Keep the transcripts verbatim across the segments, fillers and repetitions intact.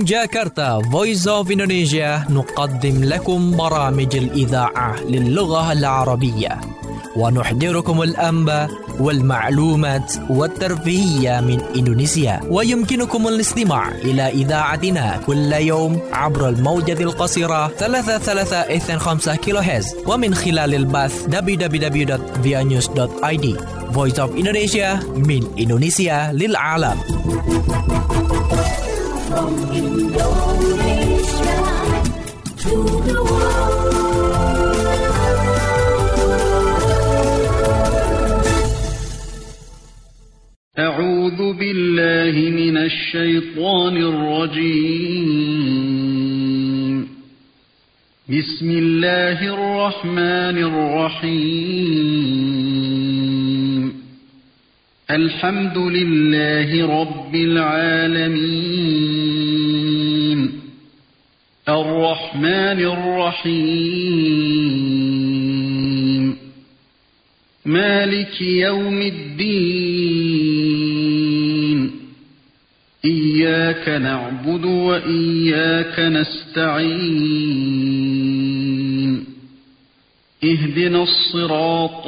من جاكرتا Voice of Indonesia نقدم لكم برامج الإذاعة للغة العربية ونحضركم الأنباء والمعلومات والترفيهية من إندونيسيا. ويمكنكم الاستماع إلى إذاعتنا كل يوم عبر الموجة القصيرة ثلاثة ثلاثة اثنين خمسة كيلو هرتز ومن خلال البث دبليو دبليو دبليو دوت via news دوت آي دي. Voice of Indonesia من إندونيسيا للعالم. From Indonesia to the world. أعوذ بالله من الشيطان الرجيم. بسم الله الرحمن الرحيم. الحمد لله رب العالمين. الرحمن الرحيم. مالك يوم الدين. إياك نعبد وإياك نستعين. اهدنا الصراط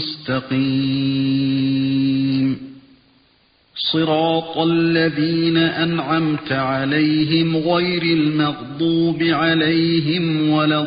المستقيم. صراط الذين أنعمت عليهم غير المغضوب عليهم ولا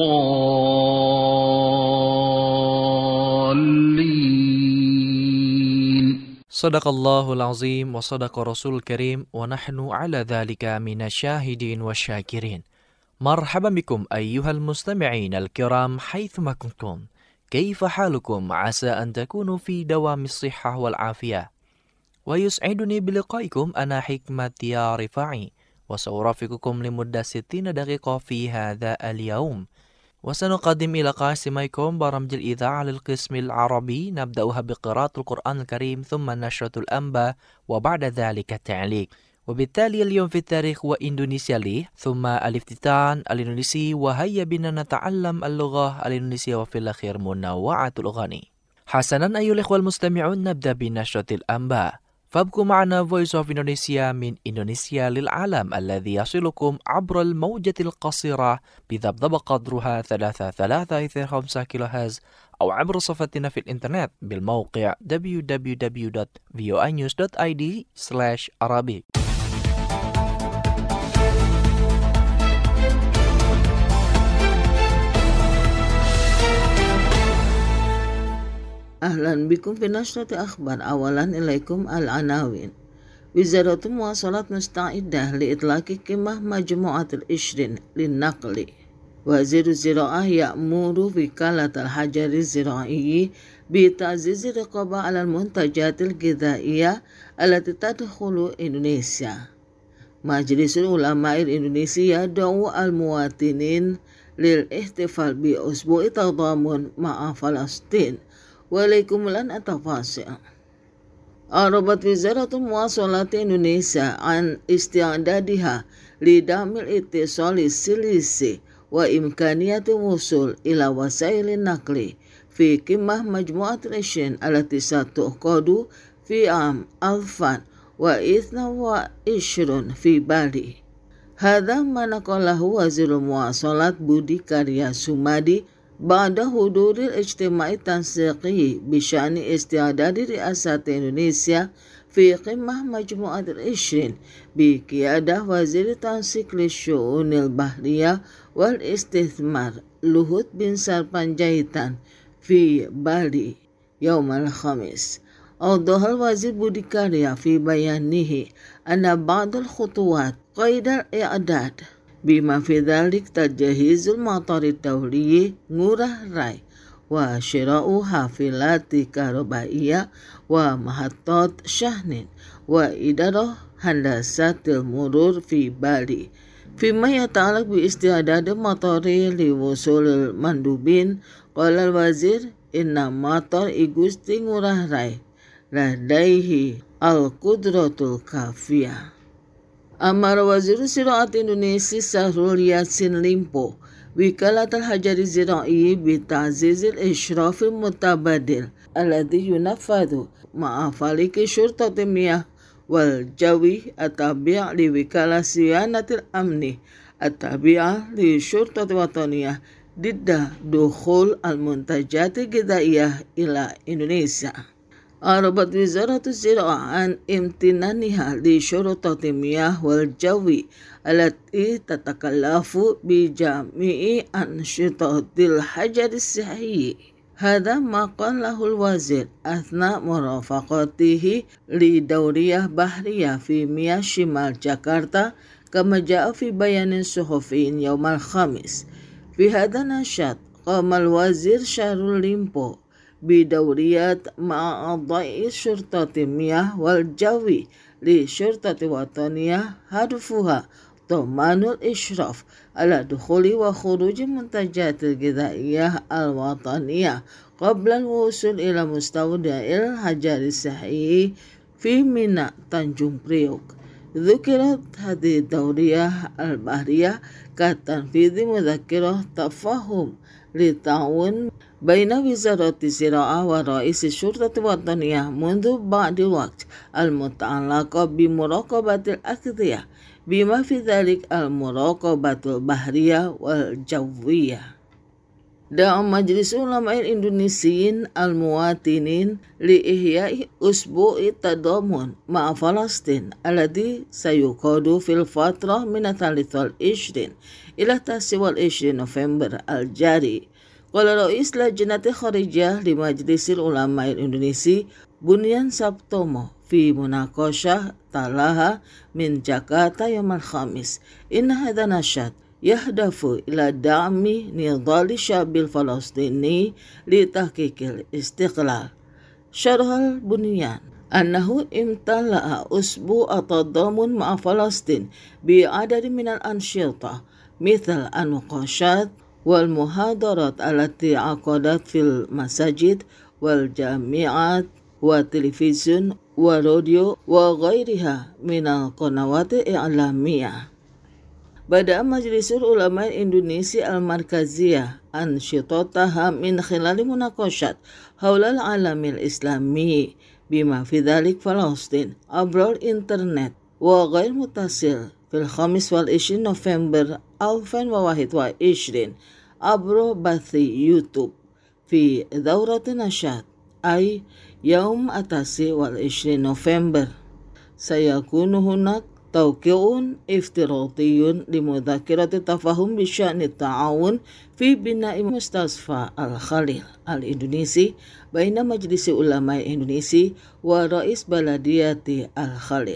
الضالين. صدق الله العظيم وصدق رسول الكريم ونحن على ذلك من الشاهدين والشاكرين. مرحبا بكم أيها المستمعين الكرام حيثما كنتم. كيف حالكم؟ عسى أن تكونوا في دوام الصحة والعافية. ويسعدني بلقائكم أنا حكمة يا رفاعي وسأرافقكم لمدة ستين دقيقة في هذا اليوم. وسنقدم إلى قاسميكم برامج الإذاعة للقسم العربي نبدأها بقراءة القرآن الكريم ثم نشرة الأنباء وبعد ذلك التعليق. وبالتالي اليوم في التاريخ وإندونيسيا لي ثم الافتتان الإندونيسي وهيا بنا نتعلم اللغة الإندونيسية وفي الأخير منوعة الأغاني. حسنا أيها الإخوة المستمعون نبدأ بنشرة الأنباء. فابقوا معنا Voice of Indonesia من إندونيسيا للعالم الذي يصلكم عبر الموجة القصيرة بذبذب قدرها ثلاثة ثلاثة اثنين خمسة كيلو هرتز أو عبر صفحتنا في الإنترنت بالموقع دبليو دبليو دبليو دوت فيو آي نيوز دوت آي دي سلاش عربي. أهلا بكم في نشرة أخبار. أولا إليكم العناوين. وزارة المواصلات مستعدة لإطلاق قمة مجموعة العشرين للنقل. وزير الزراعة يأمر وكالة الحجر الزراعي بتعزيز الرقابة على المنتجات الغذائية التي تدخل إندونيسيا. مجلس العلماء الإندونيسي يدعو المواطنين للاحتفال بأسبوع التضامن مع فلسطين. وإليكم الآن التفاصيل. أعربت وزارة المواصلات إندونيسيا عن استعدادها لدعم الاتصال السلسي وإمكانية الوصول إلى وسائل النقل في قمة مجموعة العشرين التي ستعقد في عام ألف واثنين وعشرين في بالي. هذا ما نقله وزير المواصلات بودي كاريا سومادي بعد حضور الاجتماع التنسيقي بشأن استعداد رئاسة إندونيسيا في قمة مجموعة العشرين بقيادة وزير التنسيق للشؤون البحرية والاستثمار لوهوت بن ساربانجايتان في بالي يوم الخميس. أوضح الوزير بودي كاريا في بيانه أن بعض الخطوات قيد الإعداد بما في ذلك تجهيز المطار الدولي ngurah rai وشراء حافلات كهربائية ومحطات شحن وإدارة هندسة المرور في بالي. فيما يتعلق باستعداد المطار لوصول المندوبين قال الوزير إن مطار إيغوستي ngurah rai لديه القدرة الكافية. أمر وزير الزراعة الإندونيسي سهرول ياسين ليمبو وكالة الحجر الزراعي بتعزيز الإشراف المتبادل الذي ينفذ مع فريق شرطة المياه والجوي التابع لوكالة صيانة الأمن التابعة للشرطة الوطنية ضد دخول المنتجات الغذائية إلى إندونيسيا. أعربت وزارة الزراعة عن امتنانها لشرطة المياه والجوي التي تتكلف بجميع أنشطة الحجر الصحي. هذا ما قاله الوزير أثناء مرافقته لدورية بحرية في مياه شمال جاكرتا كما جاء في بيان صحفي يوم الخميس. في هذا النشاط قام الوزير شارول ليمبو بدوريات مع أعضاء شرطة المياه والجوي لشرطة وطنية هدفها ضمان الإشراف على دخول وخروج المنتجات الغذائية الوطنية قبل الوصول إلى مستودع الحجر الصحي في ميناء تانجون بريوك. ذكرت هذه الدورية البحرية كتنفيذ مذكرة تفاهم للتعاون بين وزارة الزراعة ورئيس الشرطة الوطنية منذ بعض الوقت المتعلقة بمراقبة الأغذية بما في ذلك المراقبة البحرية والجوية. دعا مجلس علماء الإندونيسيين المواطنين لإحياء أسبوع التضامن مع فلسطين الذي سيقاد في الفترة من الثالث والعشرين إلى التاسع والعشرين نوفمبر الجاري. قال رئيس لجنة خارجية لمجلس العلماء الإندونيسي بنيان سابتومو في مناقشة تلاها من جاكرتا يوم الخميس إن هذا النشاط يهدف إلى دعم نضال الشعب الفلسطيني لتحقيق الاستقلال. شرح البنيان أنه امتلأ أسبوع التضامن مع فلسطين بعدد من الأنشطة مثل النقاشات والمحاضرات التي عقدت في المساجد والجامعات والتلفزيون والراديو وغيرها من القنوات الإعلامية. بدأ مجلس العلماء الإندونيسي المركزية أنشطتها من خلال مناقشات حول العالم الإسلامي بما في ذلك فلسطين عبر الإنترنت وغير متصل في الخامس والعشرين نوفمبر ألفين وواحد وعشرين عبر بث يوتيوب في دورة نشاط أي يوم التاسع والعشرين نوفمبر. سيكون هناك توقيع افتراضي لمذكرة التفاهم بشأن التعاون في بناء مستشفى الخليل الإندونيسي بين مجلس علماء الإندونيسي ورئيس بلدية الخليل.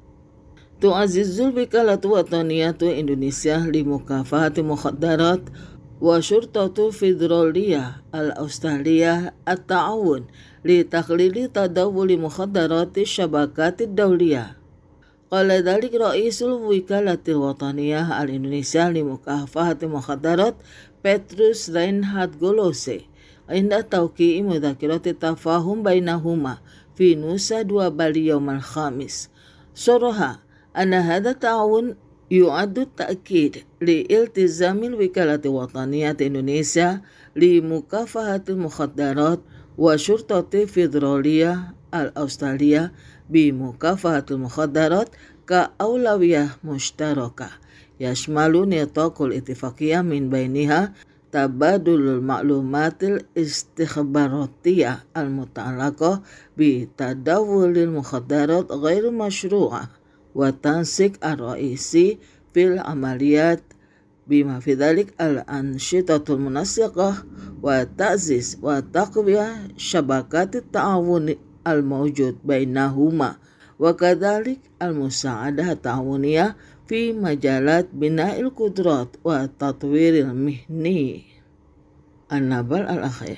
تعزز الوكالة الوطنية إندونيسيا لمكافحة المخدرات وشرطة فيدرالية الأسترالية التعاون لتقليل تداول مخدرات الشبكات الدولية. قال ذلك رئيس الوكالة الوطنية الإندونيسية لمكافحة المخدرات بطرس رينهارد غولوسي عند توقيع مذكرة التفاهم بينهما في نوسا دوا بالي يوم الخميس. صرح أن هذا التعاون يعد التأكيد لالتزام الوكالة الوطنية إندونيسيا لمكافحة المخدرات وشرطة فيدرالية الأسترالية بمكافحة المخدرات كأولوية مشتركة يشمل نطاق الاتفاقية من بينها تبادل المعلومات الاستخباراتية المتعلقة بتداول المخدرات غير المشروعة والتنسيق الرئيسي في العمليات بما في ذلك الأنشطة المنسقة وتعزيز وتقوية شبكات التعاون الموجود بينهما وكذلك المساعدة التعاونية في مجالات بناء القدرات والتطوير المهني. النبل الأخير.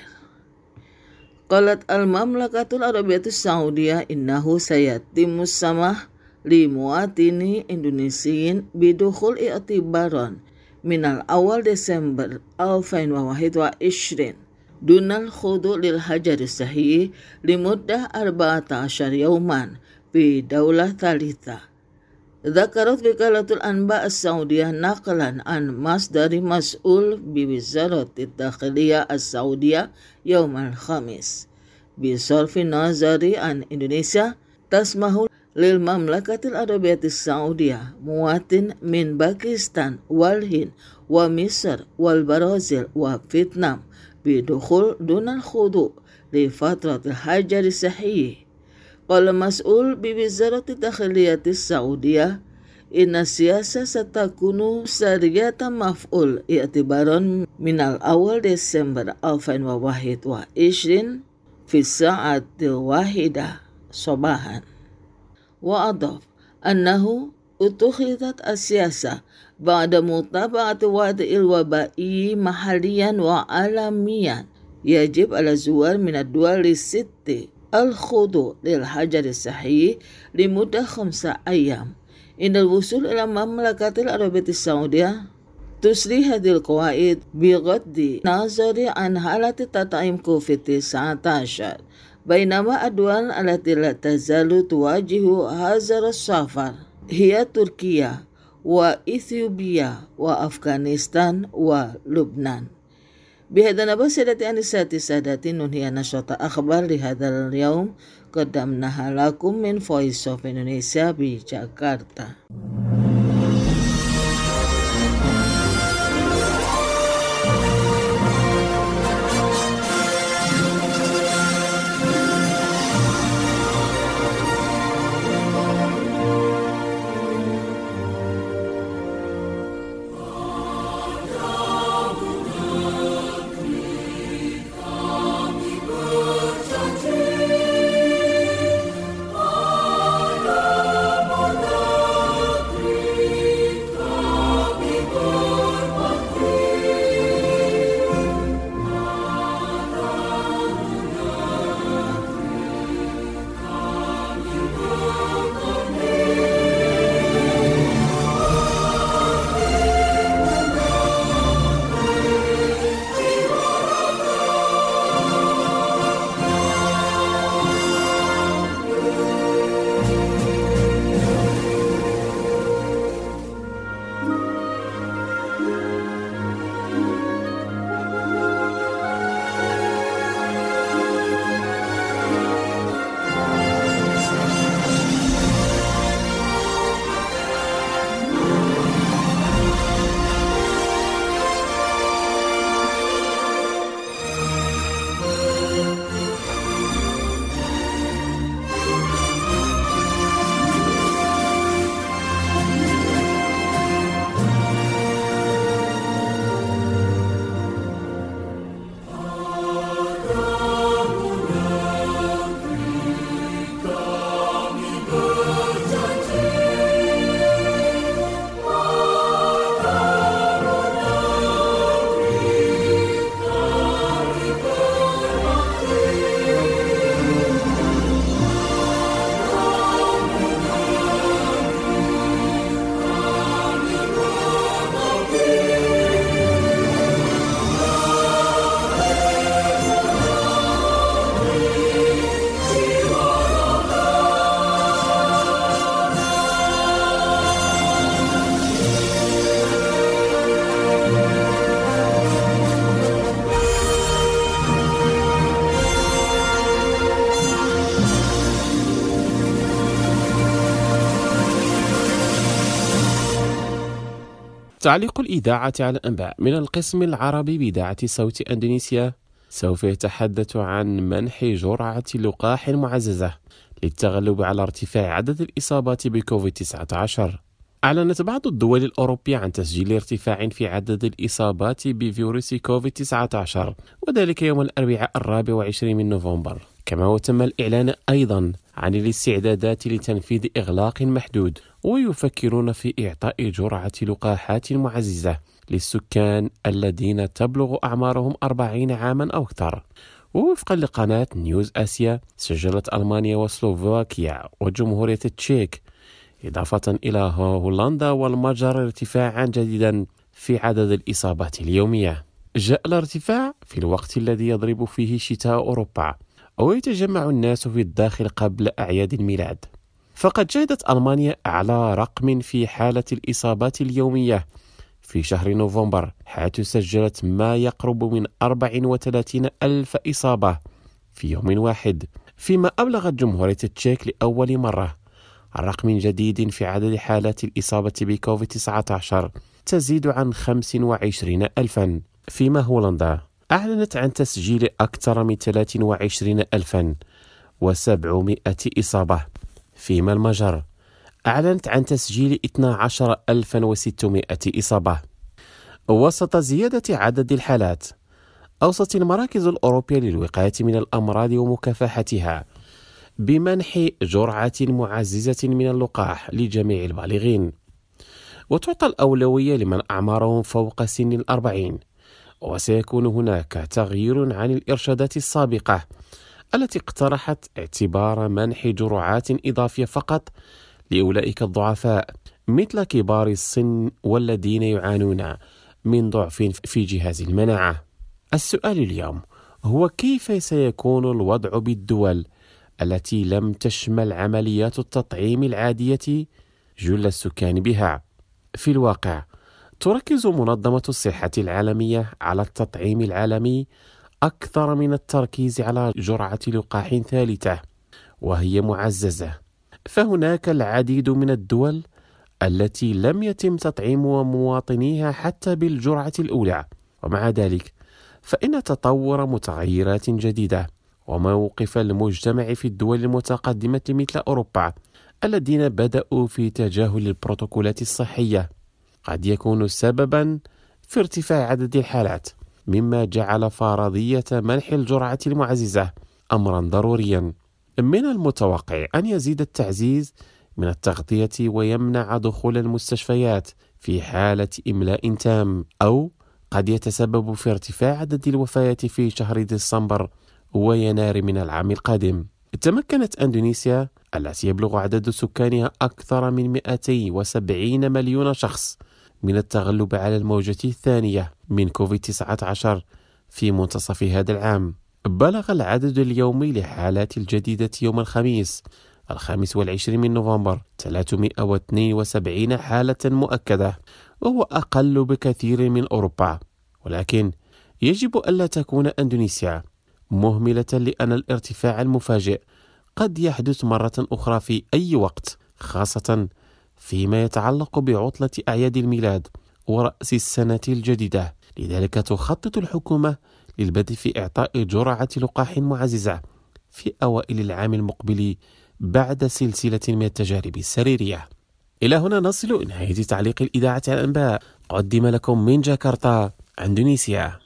قالت المملكة العربية السعودية إنه سيتم السماح لمواطني إندونيسيين بدخول اعتبارا من الأول ديسمبر ألفين وواحد وعشرين دون الخضوع للحجر الصحي لمدة أربعة عشر يوما في دولة ثالثة. ذكرت وكالة الأنباء السعودية نقلا عن مصدر مسؤول بوزارة الداخلية السعودية يوم الخميس بصرف النظر عن إندونيسيا تسمح للمملكة العربية السعودية مواطن من باكستان والهند ومصر والبرازيل وفيتنام بدخول دون الخضوع لفترة الحجر الصحي. قال مسؤول بوزارة الداخلية السعودية إن السياسة ستكون سريعة مفعول اعتبارا من الأول ديسمبر ألفين وواحد وعشرين في الساعة الواحدة صباحا. وأضاف أنه اتخذت السياسة بعد متابعة وضع الوباء محليا وعالميا. يجب على الزوار من الدول الست الخضوع للحجر الصحي لمدة خمسة أيام عند الوصول إلى المملكة العربية السعودية. تسري هذه القواعد بغض النظر عن حالة تطعيم كوفيد تسعة عشر، بينما الدول التي لا تزال تواجه حظر السفر هي تركيا وإثيوبيا وأفغانستان ولبنان. بهذا نبأ سادتي أنساتي سادتي ننهي نشرة أخبار لهذا اليوم قدمناها لكم من Voice of Indonesia بجاكرتا. تعليق الإذاعة على الأنباء من القسم العربي بإذاعة صوت إندونيسيا سوف يتحدث عن منح جرعة لقاح معززة للتغلب على ارتفاع عدد الإصابات بكوفيد تسعة عشر. أعلنت بعض الدول الأوروبية عن تسجيل ارتفاع في عدد الإصابات بفيروس كوفيد تسعة عشر، وذلك يوم الأربعاء الرابع والعشرين من نوفمبر. كما وتم الإعلان أيضا عن الاستعدادات لتنفيذ إغلاق محدود، ويفكرون في إعطاء جرعة لقاحات معززة للسكان الذين تبلغ أعمارهم أربعين عاما أو أكثر. ووفقا لقناة نيوز آسيا، سجلت ألمانيا وسلوفاكيا وجمهورية التشيك إضافة إلى هولندا والمجر ارتفاعا جديدا في عدد الإصابات اليومية. جاء الارتفاع في الوقت الذي يضرب فيه شتاء أوروبا ويتجمع الناس في الداخل قبل أعياد الميلاد. فقد شهدت ألمانيا أعلى رقم في حالة الإصابات اليومية في شهر نوفمبر، حيث سجلت ما يقرب من أربعة وثلاثين ألف إصابة في يوم واحد، فيما أبلغت جمهورية التشيك لأول مرة عن رقم جديد في عدد حالات الإصابة بكوفيد تسعة عشر تزيد عن خمسة وعشرين ألفا. فيما هولندا أعلنت عن تسجيل أكثر من ثلاثة وعشرين ألفا وسبعمائة إصابة. فيما المجر أعلنت عن تسجيل اثني عشر ألفا وستمائة إصابة. وسط زيادة عدد الحالات، أوصت المراكز الأوروبية للوقاية من الأمراض ومكافحتها بمنح جرعة معززة من اللقاح لجميع البالغين، وتعطى الأولوية لمن أعمارهم فوق سن الأربعين. وسيكون هناك تغيير عن الإرشادات السابقة التي اقترحت اعتبار منح جرعات إضافية فقط لأولئك الضعفاء مثل كبار السن والذين يعانون من ضعف في جهاز المناعة. السؤال اليوم هو كيف سيكون الوضع بالدول التي لم تشمل عمليات التطعيم العادية جل السكان بها؟ في الواقع تركز منظمة الصحة العالمية على التطعيم العالمي أكثر من التركيز على جرعة لقاح ثالثة وهي معززة. فهناك العديد من الدول التي لم يتم تطعيم مواطنيها حتى بالجرعة الأولى، ومع ذلك فإن تطور متغيرات جديدة وموقف المجتمع في الدول المتقدمة مثل أوروبا الذين بدأوا في تجاهل البروتوكولات الصحية قد يكون سببا في ارتفاع عدد الحالات، مما جعل فرضية منح الجرعة المعززة أمرا ضروريا. من المتوقع أن يزيد التعزيز من التغطية ويمنع دخول المستشفيات في حالة إملاء تام، أو قد يتسبب في ارتفاع عدد الوفيات في شهر ديسمبر ويناير من العام القادم. تمكنت أندونيسيا التي يبلغ عدد سكانها أكثر من مئتين وسبعين مليون شخص من التغلب على الموجة الثانية من كوفيد تسعة عشر في منتصف هذا العام. بلغ العدد اليومي لحالات الجديدة يوم الخميس الخامس والعشرين من نوفمبر ثلاثمائة واثنين وسبعين حالة مؤكدة، وهو أقل بكثير من أوروبا. ولكن يجب ألا تكون أندونيسيا مهملة، لأن الارتفاع المفاجئ قد يحدث مرة أخرى في أي وقت، خاصة فيما يتعلق بعطلة أعياد الميلاد ورأس السنة الجديدة. لذلك تخطط الحكومة للبدء في إعطاء جرعة لقاح معززة في أوائل العام المقبل بعد سلسلة من التجارب السريرية. إلى هنا نصل إلى نهاية تعليق الإذاعة على الأنباء، قدم لكم من جاكرتا، إندونيسيا.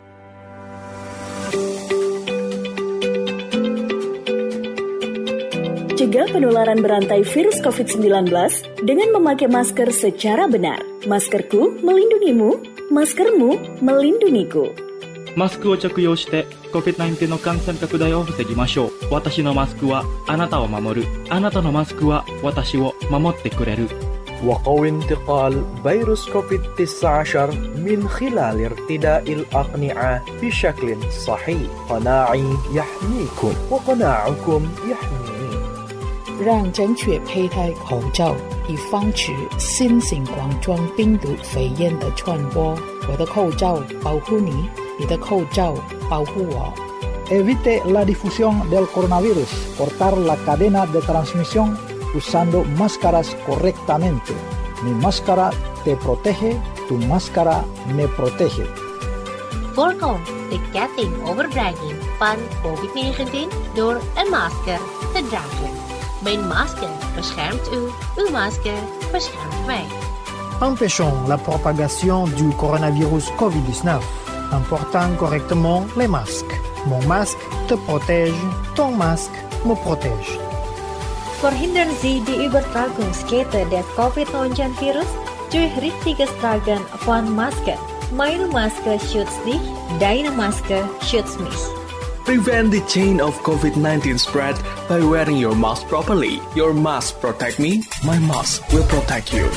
Cegah penularan berantai virus covid sembilan belas dengan memakai masker secara benar. Maskerku melindungimu, maskermu melindungiku. マスクを着用して コビッドナインティーン の感染拡大を防ぎましょう。私のマスクはあなたを守る。あなたのマスクは私を守ってくれる。 وقوي انتقال فيروس كوفيد تسعة عشر من خلال ارتداء الأقنعة بشكل صحيح. قناعي يحميكم وقناعكم يحميني. 让正确佩戴口罩，以防止新型冠状病毒肺炎的传播。我的口罩保护你，你的口罩保护我。 Evite la difusión del coronavirus. Cortar la cadena de transmisión usando máscaras correctamente. Mi máscara te protege, tu máscara me protege. Voorkom de ketting overbrenging van covid negentien door een masker te dragen. Mijn masker beschermt u, uw masker beschermt mij. Empêchons la propagation du coronavirus covid dix-neuf en portant correctement les masques. Mon masque te protège, ton masque me protège. Verhindern Sie die Übertragungskette des covid neunzehn virus durch richtiges Tragen von Masken. Meine Maske schützt dich, deine Maske schützt mich. Prevent the chain of covid nineteen spread by wearing your mask properly. Your mask protect me, my mask will protect you.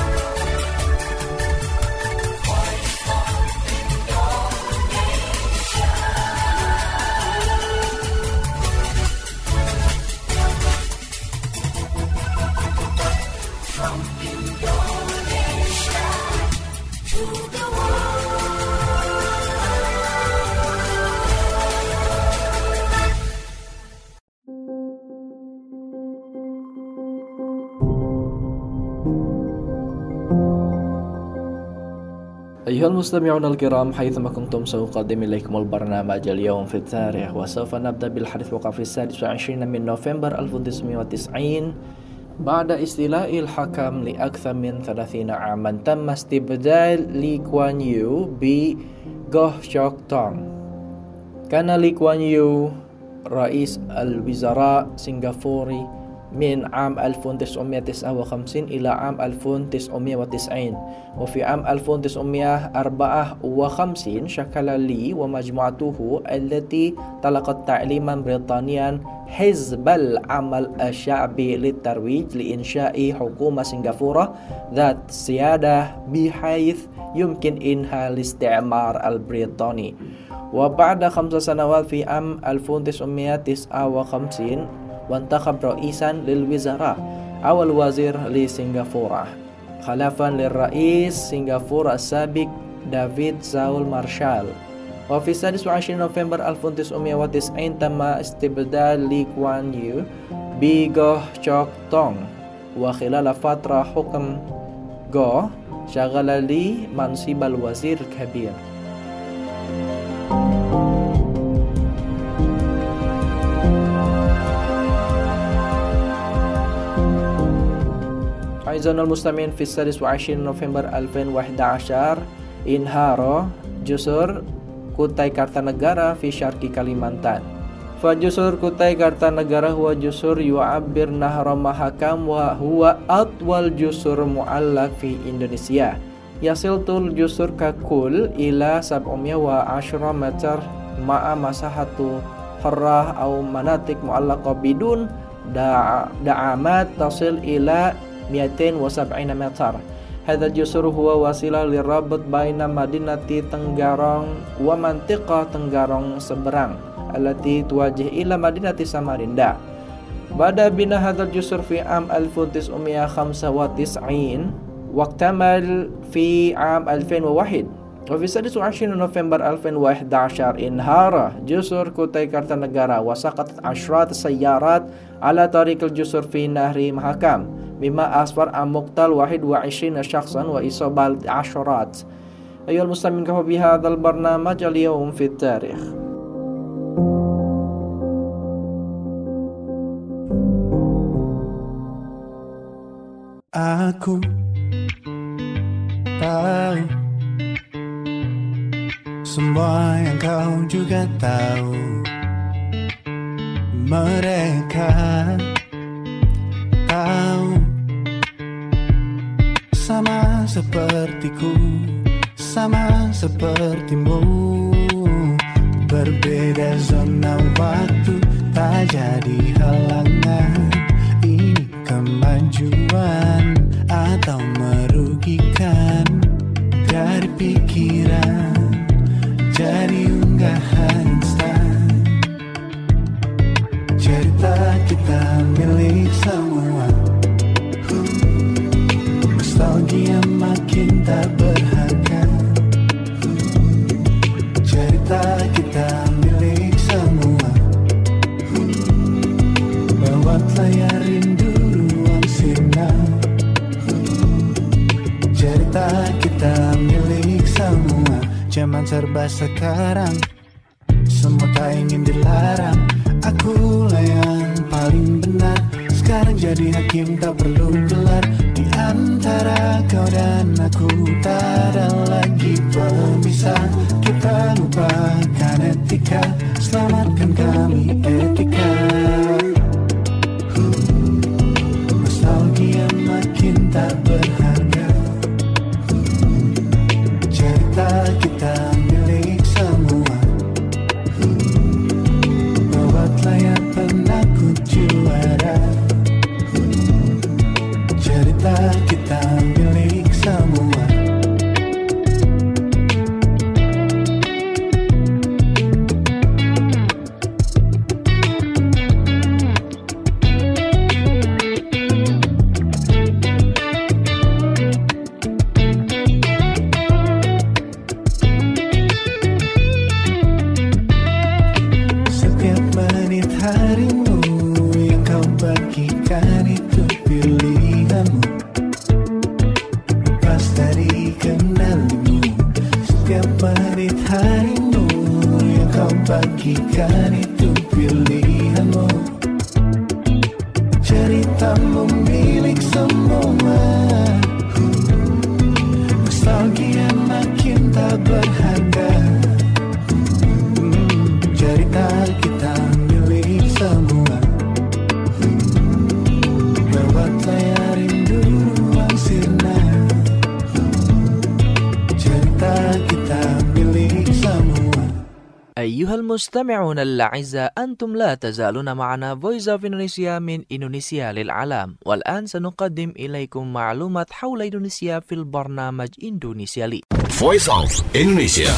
أيها المستمعون الكرام حيثما كنتم سأقدم إليكم البرنامج اليوم في التاريخ وسوف نبدأ بالحديث وقع في السادس والعشرين من نوفمبر ألف وتسعمائة وتسعين بعد استيلاء الحكم لأكثر من ثلاثين عاما تم استبدال لي كوان يو بغوه شوك تونغ. كان لي كوان يو رئيس الوزراء سنغافوري من عام ألف وتسعمائة وتسعة وخمسين إلى عام ألف وتسعمائة وتسعين، وفي عام ألف وتسعمائة وأربعة وخمسين شكل لي ومجموعته التي تلقت تعليما بريطانيا حزب العمل الشعبي للترويج لإنشاء حكومة سنغافورة ذات سيادة بحيث يمكن إنهاء الاستعمار البريطاني. وبعد خمس سنوات في عام ألف وتسعمائة وتسعة وخمسين وانتخب رئيسا للوزراء أول وزير لسنغافورة خلافا للرئيس سنغافورة السابق دافيد ساول مارشال. وفي السادس والعشرين نوفمبر ألف وتسعمائة وتسعين تم استبدال لي كوان يو بغوه شوك تونغ، وخلال فترة حكم غوه شغل لي منصب الوزير الكبير. أعزائنا المستمعين، في السادس والعشرين نوفمبر ألفين وأحد عشر انهار جسر كوتاي كارتانegara في شرق كاليمانتان. فجسر كوتاي كارتانegara هو جسر يعبر نهر محكم وهو أطول جسر معلق في إندونيسيا. يصل طول الجسر ككل إلى سبعمائة وعشرة متر مع مساحة حرة أو مناطق معلقة بدون دعامات تصل إلى مئتين وسبعين متر. هذا الجسر هو وسيلة للربط بين مدينة تنغارونغ ومنطقة تنغارونغ سبرانغ التي تواجه إلى مدينة ساماريندا. بدأ بناء هذا الجسر في عام ألف وتسعمائة وخمسة وتسعين واكتمل في عام ألفين وواحد. وفي السادس والعشرين نوفمبر ألفين وأحد عشر انهار جسر كوتاي كارتانegara وسقطت عشرات السيارات على طريق الجسر في نهر محكم، مما أسفر عن مقتل واحد وعشرين شخصا وإصابة عشرات. أيها المستمعون، كفى بهذا البرنامج اليوم في التاريخ. Aku tahu semua yang kau juga tahu. Mereka tahu sama sepertiku, sama sepertimu. Berbeda zona waktu tak jadi halangan. Ini kemajuan atau merugikan? Dari pikiran jadi unggahan instan. Cerita kita milik semua. Nostalgia makin tak berharga. Cerita kita milik semua. Lewat layar rindu ruang sirna. Cerita kita milik semua. Zaman serba sekarang, semua tak ingin dilarang. Akulah yang paling benar. Sekarang jadi hakim tak perlu gelar. Di antara kau dan aku tak ada lagi pemisah. Kita lupakan etika, selamatkan kami etika. Nostalgia makin tak berharga. Cerita kita milik semua. Lewat layar penakut juara. Cerita kita milik semua. Setiap menit harimu yang kau bagikan itu pilihanmu. Lepas dari kendalimu, المستمعون الأعزاء أنتم لا تزالون معنا Voice of Indonesia من إندونيسيا للعالم والآن سنقدم إليكم معلومات حول إندونيسيا في البرنامج إندونيسيا لي Voice of Indonesia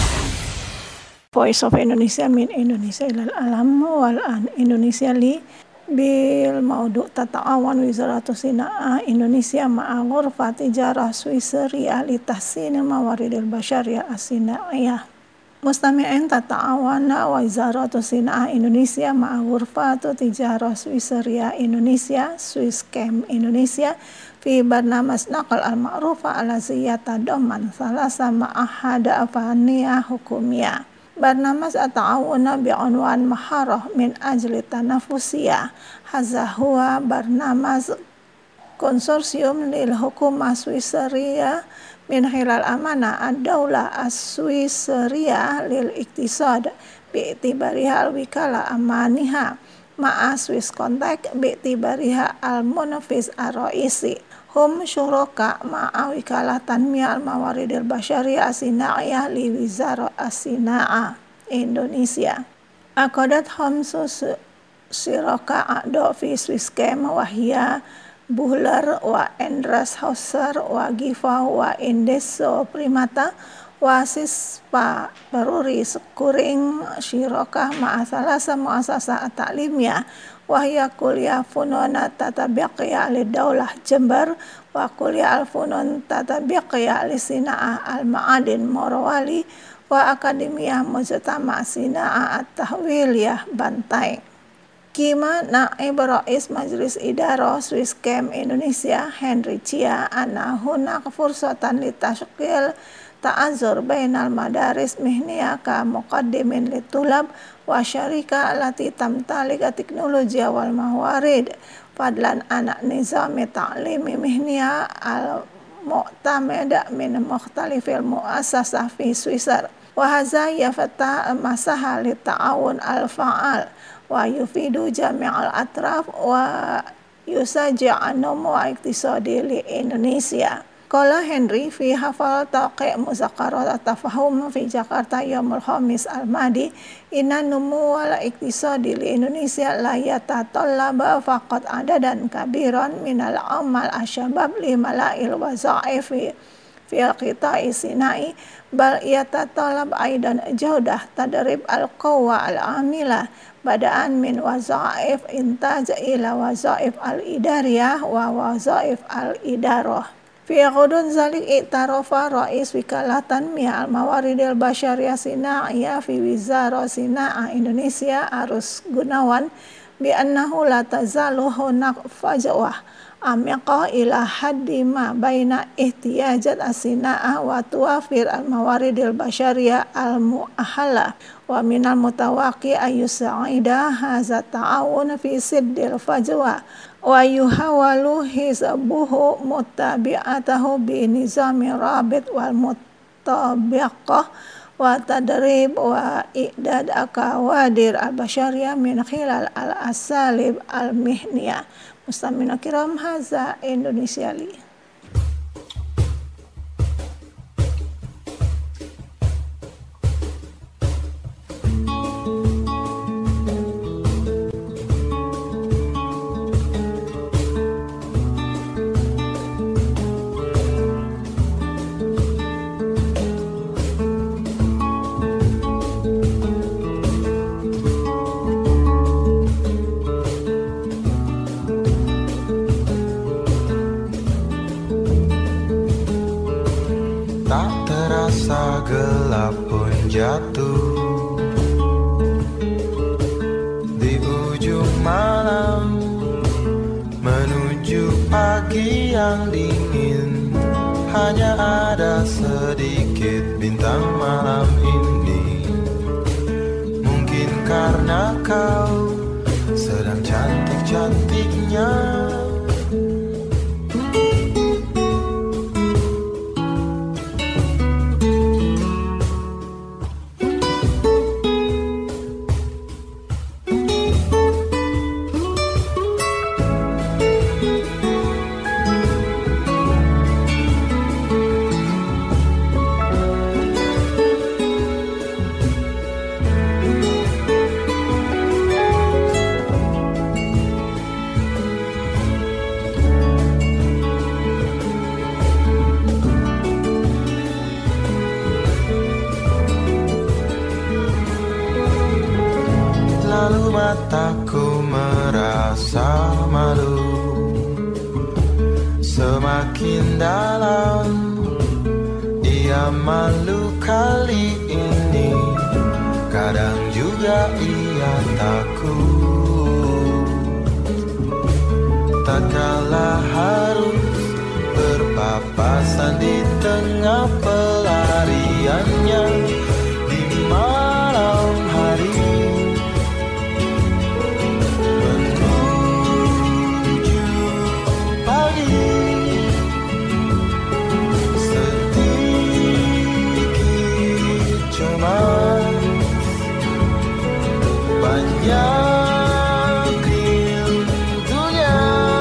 Voice of Indonesia من إندونيسيا إلى العالم والآن إندونيسيا لي بالموضوع تتعاون وزارة الصناعة إندونيسيا مع غرفة تجارة سويسرية لتحسين الموارد البشرية الصناعية. مستمعين، تتعاون وزارة الصناعة إندونيسيا مع غرفة تجارة سويسرية إندونيسيا سويسكام إندونيسيا في برنامج نقل المعروف الذي يتضمن ثلاث معاهد فنية حكومية. برنامج التعاون بعنوان مهارة من أجل التنافسية. هذا هو برنامج كونسورسيوم للحكومة السويسرية من خلال أمانة الدولة السويسرية للاقتصاد باعتبارها الوكالة أمانها مع سويس كونتاك باعتبارها المنفذ الرئيسي. هم شركاء مع وكالة تنمية الموارد البشرية الصناعية لوزارة الصناعة إندونيسيا. عقدتهم شركاء أعضاء في سويسكام وهي بولر وإندراس هوسر وجيفا وإندسو بريماتا وسيسبا بروري سكورين شركاء مع ثلاث مؤسسات تعليمية وهي كلية فنون تطبيقية للدولة جمبر وكلية الفنون تطبيقية لصناعة المعادن موروالي وأكاديمية مجتمع صناعة التحويلية بانتاي. كما نائب رئيس مجلس إدارة سويسكام إندونيسيا هنري تشيا أن هناك فرصة لتشكيل تعذر بين المدارس مهنية كمقدم للطلاب والشركة التي تمتلك التكنولوجيا والموارد فضلا عن نظام تعليم مهنية المعتمد من مختلف المؤسسات في سويسرا، وهذا يفتح مساحة للتعاون الفعال ويفيد جميع الأطراف ويشجع النمو الاقتصادي لإندونيسيا. قال هنري في حفل توقيع مذكرات التفاهم في جاكرتا يوم الخميس الماضي إن النمو الاقتصادي لإندونيسيا لا يتطلب فقط عددا كبيرا من العمال الشباب لملء الوظائف في القطاع الصناعي، بل يتطلب أيضا جودة تدريب القوى العاملة بدءا من وظائف إنتاج إلى وظائف الإدارية ووظائف الإدارة. في غضون ذلك اعترف رئيس وكالة تنمية الموارد البشرية الصناعية في وزارة صناعة إندونيسيا أروس غوناwan بأنه لا تزال هناك فجوة عميقة إلى حد ما بين احتياجات الصناعة وتوافر الموارد البشرية المؤهلة، ومن المتوقع أن يساعد هذا التعاون في سد الفجوة ويحاول حزبه متابعته بنظام رابط والمطابقة وتدريب وإعداد الكوادر البشرية من خلال الأساليب المهنية. مستمعينا الكرام، هذا إندونيسيا لي. Gelap pun jatuh di ujung malam menuju pagi yang dingin. Hanya ada sedikit bintang malam ini. Mungkin karena kau sedang cantik-cantiknya. rasa malu. Semakin dalam ia malu kali ini, kadang juga ia takut. Tak kalah harus berpapasan di tengah pelariannya di malam hari. Banyak rindunya,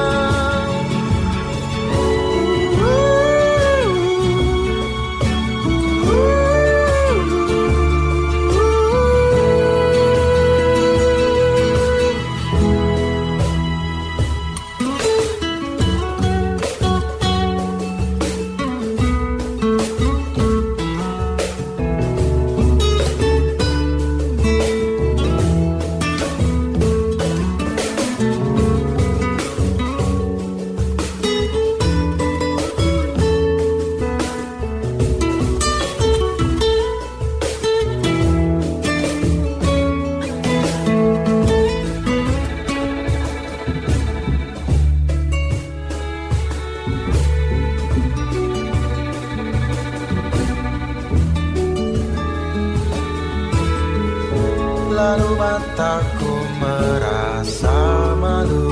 lalu mataku merasa malu.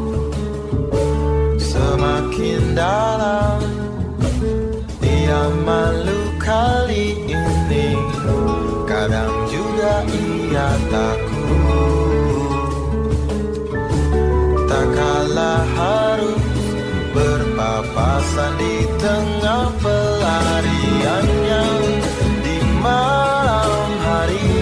Semakin dalam ia malu kali ini, kadang juga ia takut. Tak kalah harus berpapasan di tengah pelariannya di malam hari.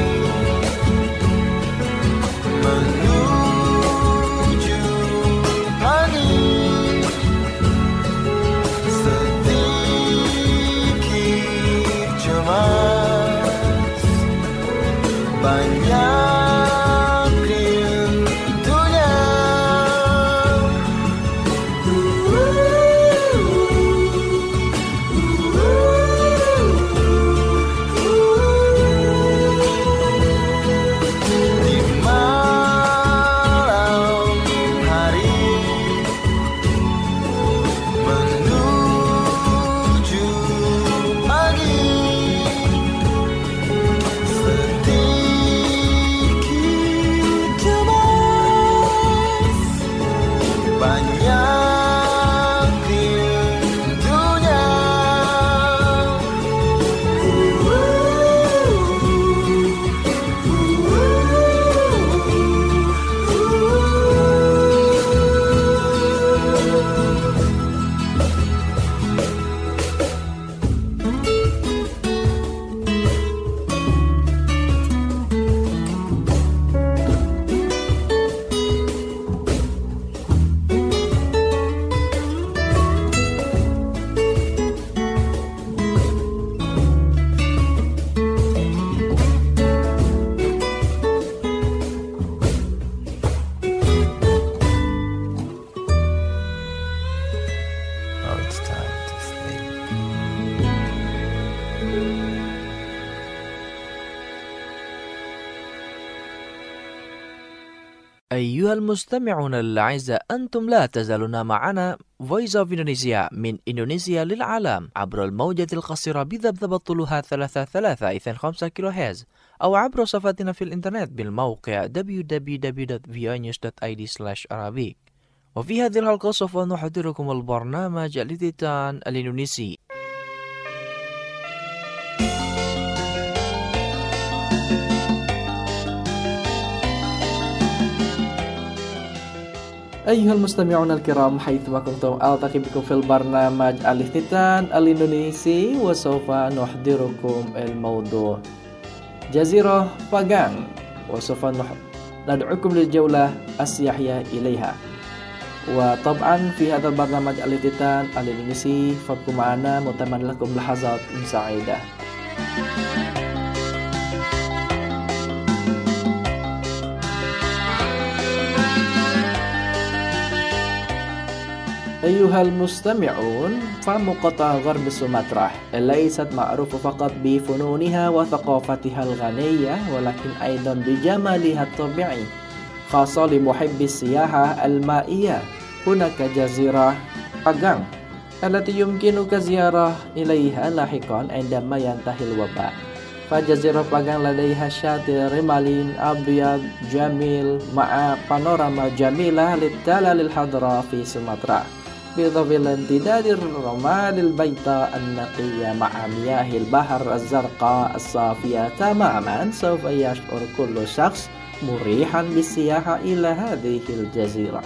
Banyak rindunya, di malam hari menuju pagi. أيها المستمعون الأعزاء، أنتم لا تزالون معنا Voice of Indonesia من إندونيسيا للعالم عبر الموجة القصيرة بذبذبة طولها ثلاثة ثلاثة إثنين خمسة كيلو هرتز، أو عبر صفحتنا في الإنترنت بالموقع دبليو دبليو دبليو دوت في او نيوز دوت اي دي سلاش أرابيك. وفي هذه الحلقة سوف نحضركم البرنامج الإتيتان الإندونيسي. أيها المستمعون الكرام حيثما كنتم ألتقي بكم في البرنامج الافتتان الإندونيسي، وسوف نحضركم الموضوع جزيرة باغان، وسوف ندعوكم للجولة السياحية إليها. وطبعا في هذا البرنامج الافتتان الإندونيسي فابقوا معنا، متمنى لكم لحظات سعيدة. أيها المستمعون، فمقاطعة غرب سومطرة ليست معروفة فقط بفنونها وثقافتها الغنية، ولكن أيضا بجمالها الطبيعي خاصة لمحبي السياحة المائية. هناك جزيرة باgang التي يمكنك زيارة إليها لاحقا عندما ينتهي الوباء. فجزيرة باgang لديها شاطئ رمالين أبيض جميل مع بانوراما جميلة للتلال الخضراء في سومطرة، بإضافة إلى امتداد الرمال البيضاء النقية مع مياه البحر الزرقاء الصافية تماما. سوف يشعر كل شخص مريحا بالسياحة إلى هذه الجزيرة.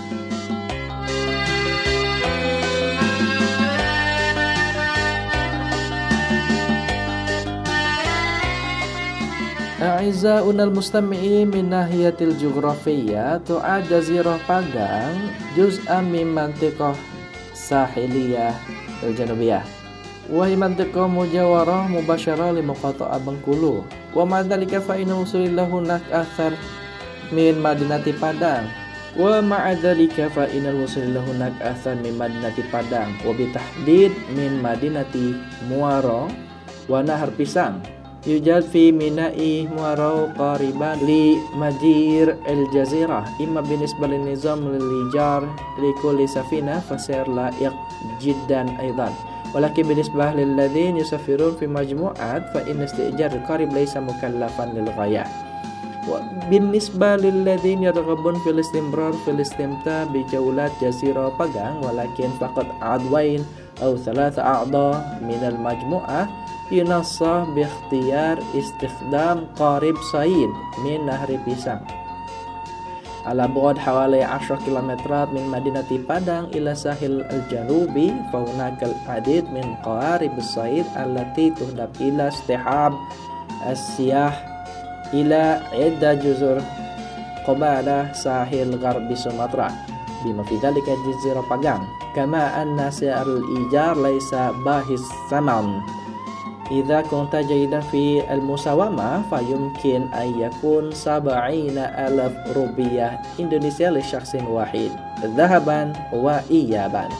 أعزائنا المستمعين، من ناحية الجغرافية تعد جزيرة باgang جزءا من منطقة ساحلية الجنوبية، وهي منطقة مجاورة مباشرة لمقاطعة بengkulu. ومع ذلك فإن وصول هناك أكثر من مدينة Padang ومع ذلك فإن الوصول هناك أكثر من مدينة Padang وبالتحديد من مدينة Muaro ونهر Pisang. يوجد في ميناء موارو قريبا لمجير الجزيرة، إما بالنسبة للنظام الإيجار لكل سفينة فسير لائق جدا أيضا، ولكن بالنسبة للذين يسافرون في مجموعات فإن استئجار القارب ليس مكلفا للغاية. وبالنسبة للذين يرغبون في الاستمرار في الاستمتاع بجولات جزيرة باgang ولكن فقط عضوين أو ثلاثة أعضاء من المجموعة، ينصح باختيار استخدام قارب صيد من نهر Pisang على بعد حوالي عشرة كيلومترات من مدينة Padang إلى الساحل الجنوبي. فهناك العديد من قوارب الصيد التي تهدف إلى اصطحاب السياح إلى عدة جزر قبالة ساحل غرب سومطرة بما في ذلك جزيرة باgang. كما أن سعر الإيجار ليس باهظ الثمن. إذا كنت جيدا في المساومة فيمكن أن يكون سبعين ألف روبية إندونيسيا لشخص واحد ذهبا وإيابا.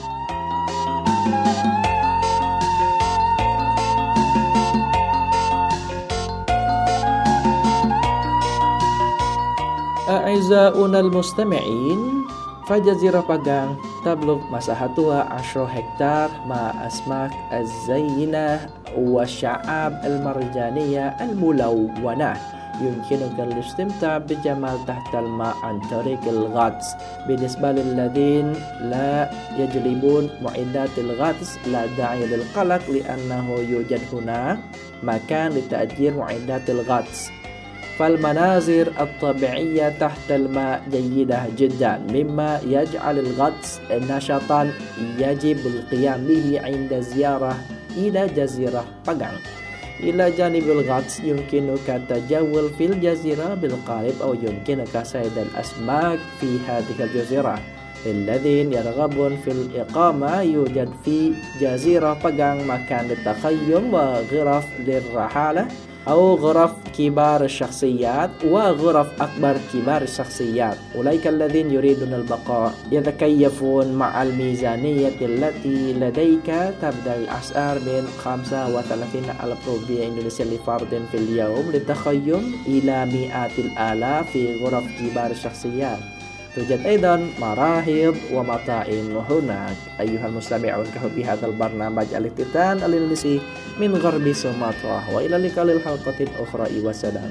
أعزائنا المستمعين، فجزيرة باgang تبلغ مساحتها عشرة هكتار مع أسماك الزينة والشعاب المرجانية الملونة. يمكنك الاستمتاع بجمال تحت الماء عن طريق الغطس. بالنسبة للذين لا يجلبون معدات الغطس لا داعي للقلق، لأنه يوجد هناك مكان لتأجير معدات الغطس. فالمناظر الطبيعية تحت الماء جيدة جدا، مما يجعل الغطس نشاطا يجب القيام به عند زيارة إلى جزيرة باgang. إلى جانب الغطس يمكنك التجول في الجزيرة بالقارب أو يمكنك صيد الأسماك في هذه الجزيرة. للذين يرغبون في الإقامة يوجد في جزيرة باgang مكان للتخيم وغرف للرحالة أو غرف كبار الشخصيات وغرف أكبر كبار الشخصيات. أولئك الذين يريدون البقاء يتكيفون مع الميزانية التي لديك. تبدأ الأسعار من خمسة وثلاثين ألف روبية إندونيسيا لفرد في اليوم للتخيم إلى مئات الآلاف في غرف كبار الشخصيات. توجد أيضا مراحض ومطاعم هناك. أيها المستمعون، كحب هذا البرنامج الافتتان الإندونيسي من غرب سومطرة، وإلى اللقاء للحلقة الأخرى والسلام.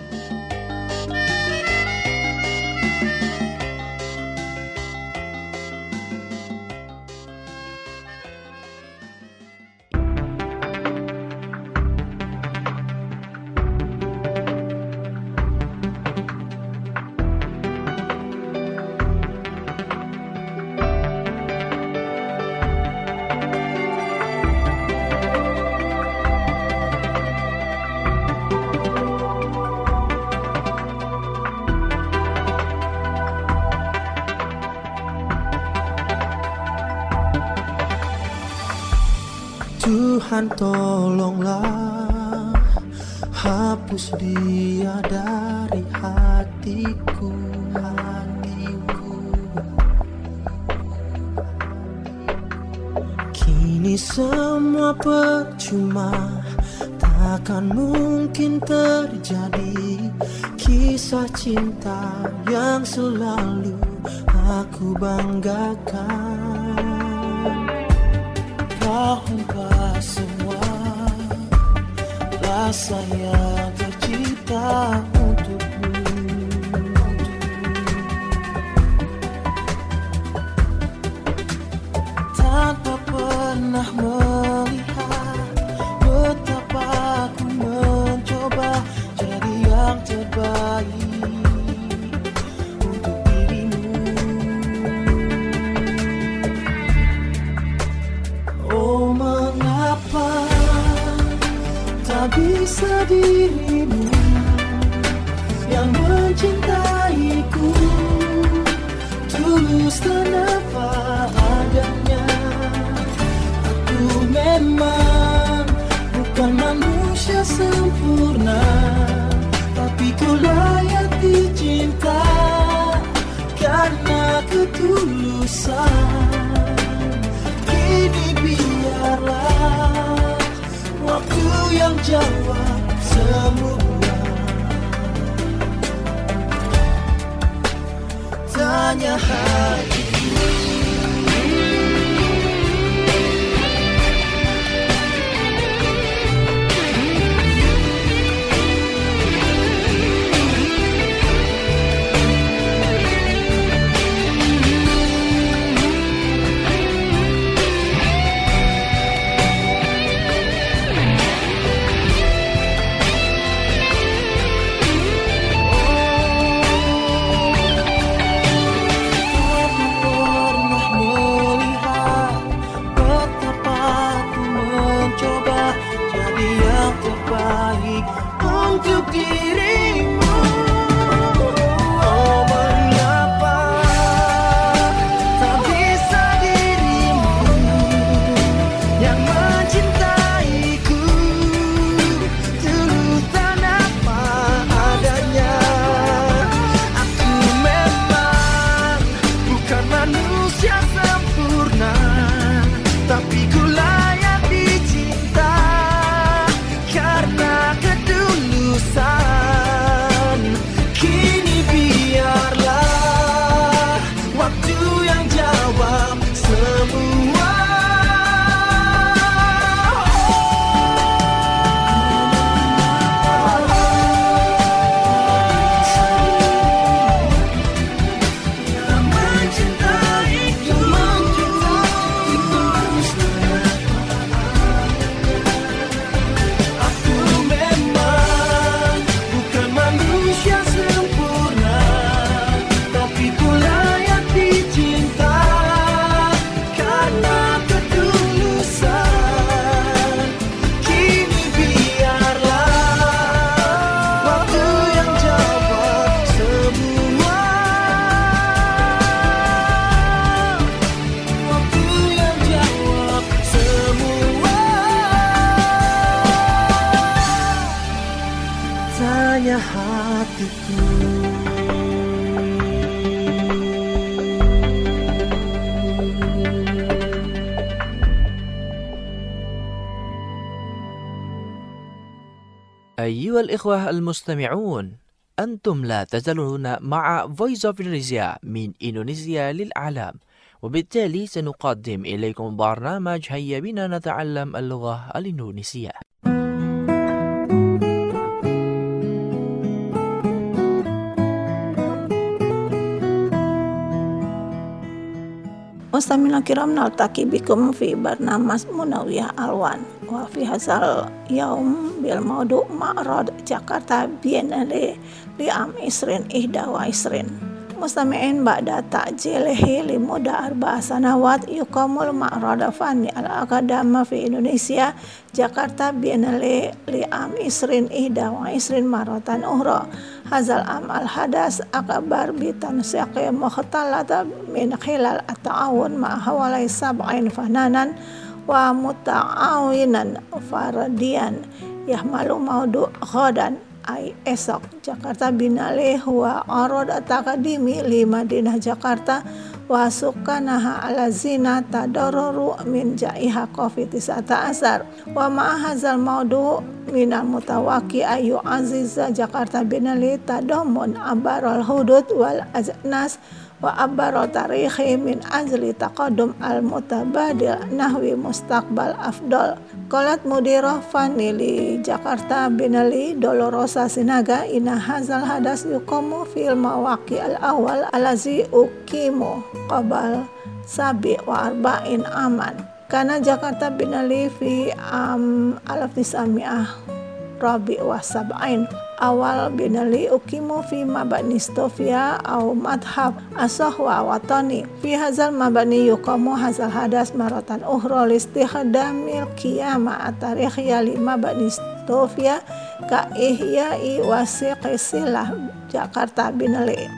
Tuhan tolonglah, hapus dia dari hatiku, hatiku. Ini semua percuma, takkan mungkin terjadi kisah cinta yang selalu aku banggakan. Kau hempas semua rasa yang tercipta untukmu. Tanpa pernah melihat betapa aku mencoba jadi yang terbaik untuk dirimu. Oh, mengapa tak bisa dirimu yang mencintaiku tulus tanpa adanya. Aku memang bukan manusia sempurna, tapi ku layak dicinta karena ketulusan. Kini biarlah waktu yang jawab semua. Tanya hatiku. Untuk dirimu. Oh, mengapa tak bisa dirimu yang mencintaiku tulus tanpa adanya. Aku memang bukan manusia sempurna, tapi ku layak dicinta karena kini biarlah waktu yang jawab semua. Yang mencintaiku, aku memang bukan manusia sempurna, tapi ku layak dicinta karena ketulusan. Kini biarlah waktu yang jawab semua. Waktu yang jawab semua. Tanya hatiku. أيها الإخوة المستمعون، أنتم لا تزالون مع Voice of Indonesia من إندونيسيا للعالم، وبالتالي سنقدم إليكم برنامج هيا بنا نتعلم اللغة الإندونيسية. Mustamina kiram naltaki bikum fi barnamas Munawiyah Alwan wa fi hasal yaum bil maudu ma'rad Jakarta Biennale li'am isrin ihda wa isrin. Mustami'in ba'da ta'jilihi li muda arba'a sanawat yuqamul ma'rad fani al-akadama fi Indonesia Jakarta Biennale li'am isrin ihda wa isrin maratan uhra. Hazal am al-hadas akabar bitan siaqi mukhtalata min khilal at-ta'awun ma hawalai sab'in fananan wa muta'awinan faradian yahmalu maudu ghadan ay esok. Jakarta binali huwa arod atakadimi li Madinah Jakarta wa sukanaha alazina tadororu min jaiha covid tis'ata asar wa ma'ahazal maudu minal mutawaki ayu aziza Jakarta binali tadomun abarol hudud wal aznas wa abarol tarikhi min ajli taqadum al mutabadil nahwi mustaqbal afdol. Qalat mudirah fani li Jakarta binali Dolorosa Sinaga ina hazal hadas yukomu fil mawaqi al awal alazi ukimu qabal sabi wa arba'in aman. Karena Jakarta binali fi am alaf tis'ami'ah rabi wa sab'ain awal binali ukimu fi mabani stofia au madhab asah wa watani fi hazal mabani yukamu hazal hadas maratan ukhra listihdamil qiyama at-tarikhiyya li mabani stofia ka ihya'i wasiqi silah Jakarta binali.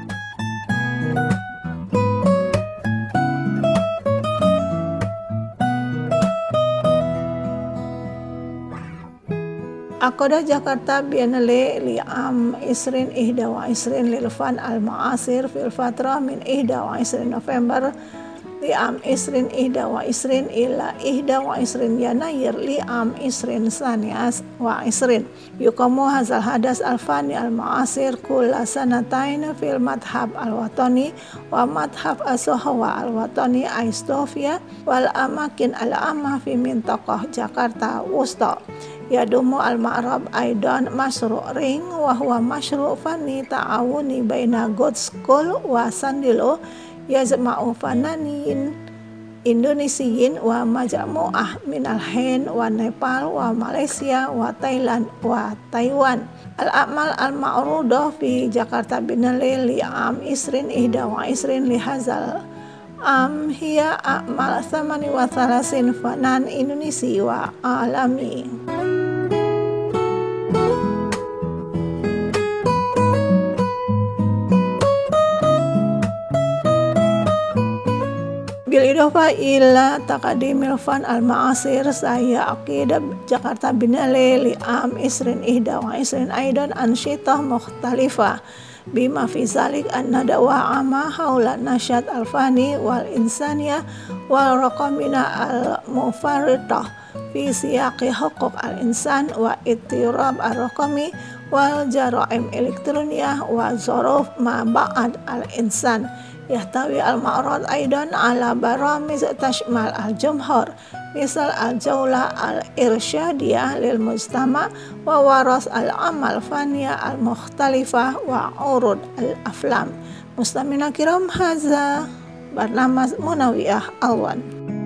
Akoda Jakarta Biennale li am isrin ihda wa isrin lil fan al ma'asir fil fatra min ihda wa isrin November li am isrin ihda wa isrin ila ihda wa isrin Yanayir li am isrin sanias wa isrin yukamu hazal hadas al fani al ma'asir kulla sanatain fil madhab al watani wa madhab asohawa al watani aistofia wal amakin al amah fi mintaqah Jakarta Wusta. Yadumu al-ma'rab aidan masru' ring wa huwa masru' fani ta'awuni baina God School wa Sandilo yazma'u fananin Indonesiyin wa majmu'ah minal Hind wa Nepal wa Malaysia wa Thailand wa Taiwan. Al-amal al-ma'rudah fi Jakarta binali li am isrin ihda wa isrin li hazal am hiya amal thamani wa thalasin fanan Indonesia wa alami. Bilidofa ila taqadimil fan al-ma'asir saya akidah Jakarta binali li am isrin ihda wa isrin aidan ansyitah mukhtalifah bima fi zalik an-nadawa ama haula nasyat al-fani wal insaniyah wal raqamina al-mufarritah fi siyaqi huquq al-insan wa ittirab al-raqami wal jaraim elektroniyah wa zoruf ma ba'ad al-insan. Yahtawi al-ma'rad aidan ala baramiz tashmal al-jumhur misal al-jawla al-irsyadiyah lil mujtama wa waras al-amal faniyah al-mukhtalifah wa urud al-aflam. Mustamina kiram haza barnamas Munawiyah Alwan.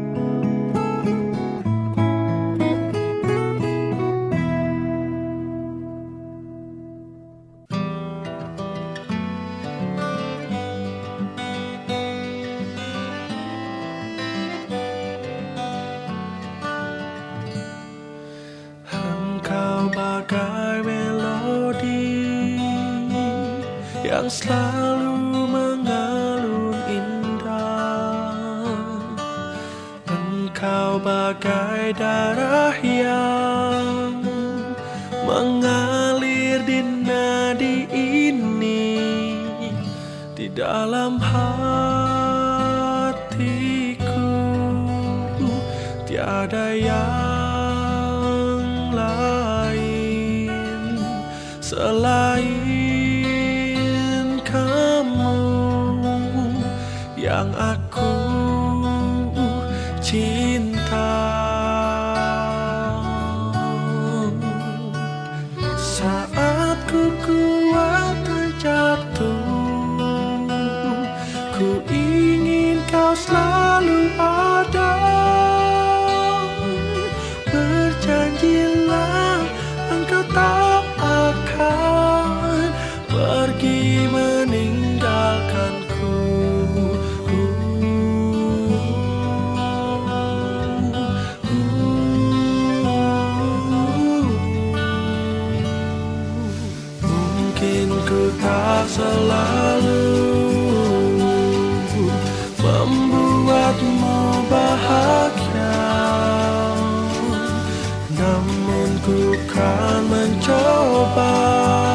Yang selalu mengalun indah, engkau bagai darah yang mengalir di nadi ini, di dalam hatiku tiada yang lain selain yang aku cinta. Saat ku kuat terjatuh, ku ingin kau selalu ada. Berjanjilah engkau tak akan pergi meninggalkanku. Tak selalu membuatmu bahagia, namun ku kan mencoba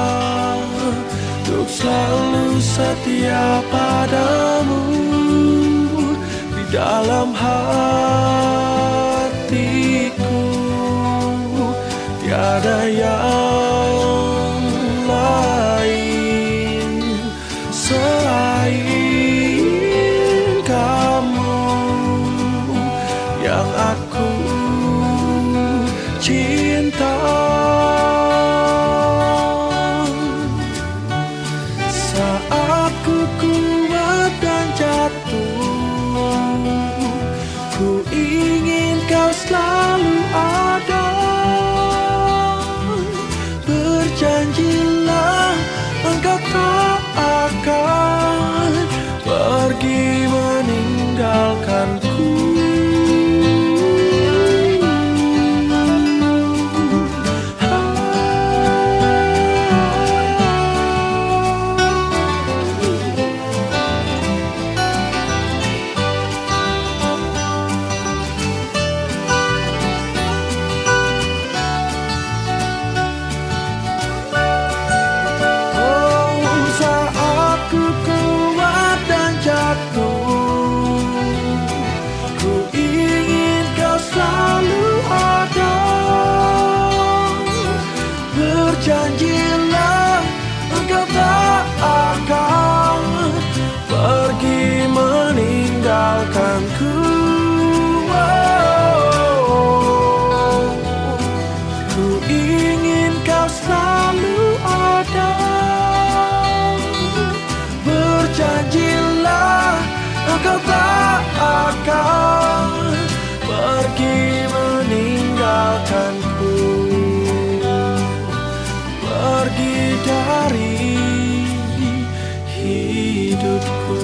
setia padamu di dalam hatiku, tiada yang lain selain kamu yang aku cinta. Saat ku kuat dan jatuh, ku ingin kau selalu ada. Berjanjilah engkau tak akan pergi meninggalkanku. Janjilah engkau tak akan pergi meninggalkanku. Oh, ku ingin kau selalu ada. Berjanjilah engkau tak akan pergi meninggalkanku, pergi dari hidupku.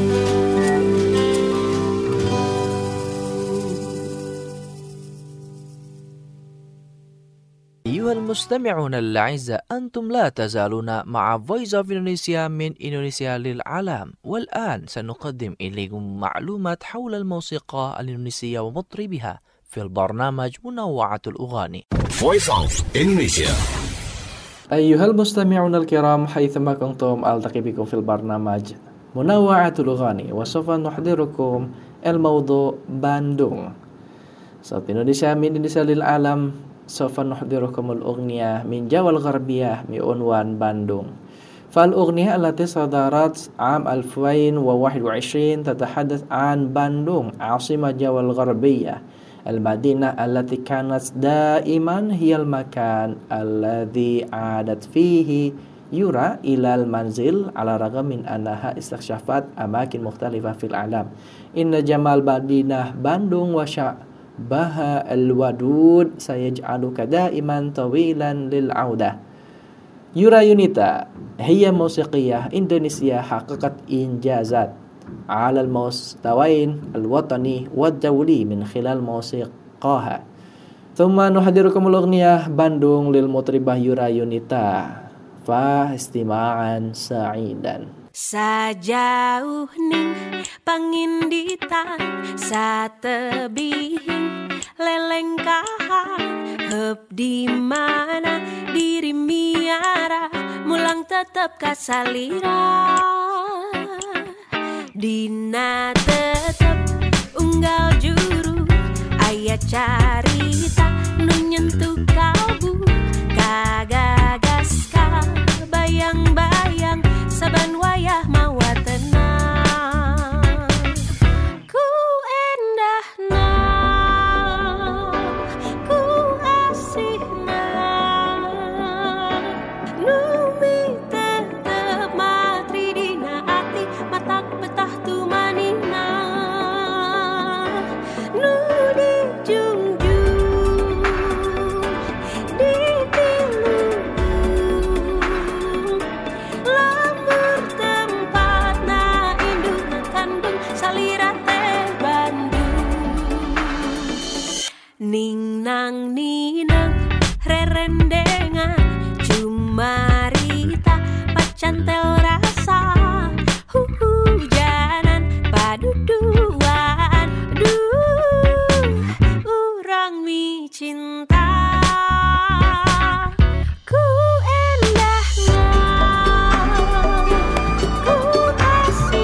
أيها المستمعون الأعزاء، أنتم لا تزالون مع Voice of Indonesia من إندونيسيا للعالم، والآن سنقدم إليكم معلومات حول الموسيقى الإندونيسية ومطربها في البرنامج منوعة الأغاني. Voice of Indonesia. أيها المستمعون الكرام، حيثما كنتم ألتقي بكم في البرنامج منوعة الأغاني، وسوف نحضركم الموضوع باندung. صوت إندونيسيا من إندونيسيا للعالم، سوف نحضركم الأغنية من جوا الغربية بعنوان باندung. فالأغنية التي صدرت عام ألفين وواحد وعشرين تتحدث عن باندung، عاصمة جوا الغربية، المدينة التي كانت دائما هي المكان الذي عادت فيه يورا إلى المنزل على الرغم من أنها استكشفت أماكن مختلفة في العالم. إن جمال مدينة باندung وشعبها الودود سيجعلك دائما طويلا للعودة. يورا يونيتا هي موسيقية إندونيسية حققت إنجازات على المستويين الوطني والدولي من خلال موسيقاها. ثم نحضركم الأغنية باندung للمطربة يورا يونيتا، فاستماعا سعيدا. Sajauh ning panginditan satebihing lelengkahan heup di mana diri miara mulang tetep kasalira. Dina tetep unggal juru aya carita nu nyentuh kalbu, kagagas ka bayang-bayang saban wayah mawa tenang. Ku endahna, ku asihna, nu mi tetep matri dina ati matak betah tu manina, nu dijunjung ditilu lamur tempatna indung kandung salira teh Bandung. Ning nang ninang rerendengan cumarita pacantel rasa hujanan paduduan duh urang mi cinta. Ku endahna, ku asih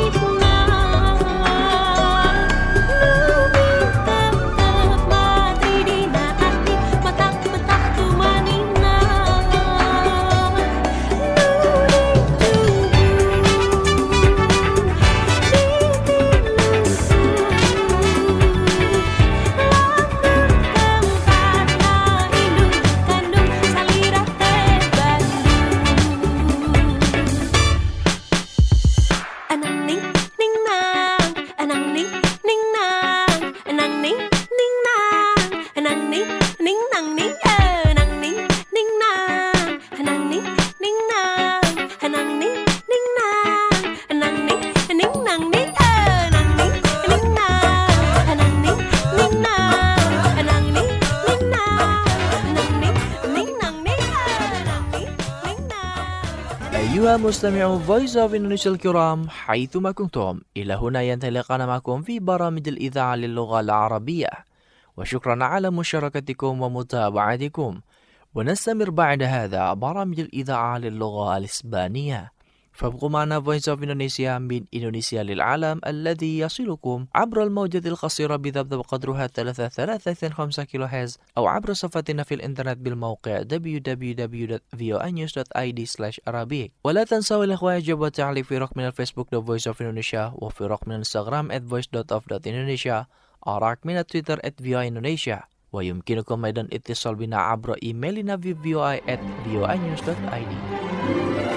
أيها المستمعون Voice of Indonesia الكرام حيثما كنتم، إلى هنا ينتهي لقاءنا معكم في برامج الإذاعة للغة العربية، وشكرا على مشاركتكم ومتابعتكم. ونستمر بعد هذا برامج الإذاعة للغة الإسبانية، فابقوا معنا Voice of Indonesia من إندونيسيا للعالم الذي يصلكم عبر الموجة القصيرة بذبذب قدرها ثلاثة آلاف وثلاثمائة وخمسة وثلاثين كيلو هرتز، أو عبر صفحتنا في الإنترنت بالموقع دبليو دبليو دبليو دوت في او اي نيوز دوت اي دي سلاش Arabic. ولا تنسوا الإخوة إعجاب والتعليق في رقم من الفيسبوك The Voice of Indonesia، وفي رقم من الانستغرام at voice dot of dot indonesia، أو رقم من التويتر at في او اي Indonesia. ويمكنكم أيضا اتصال بنا عبر إيميلنا في في او اي at في او اي نيوز دوت اي دي.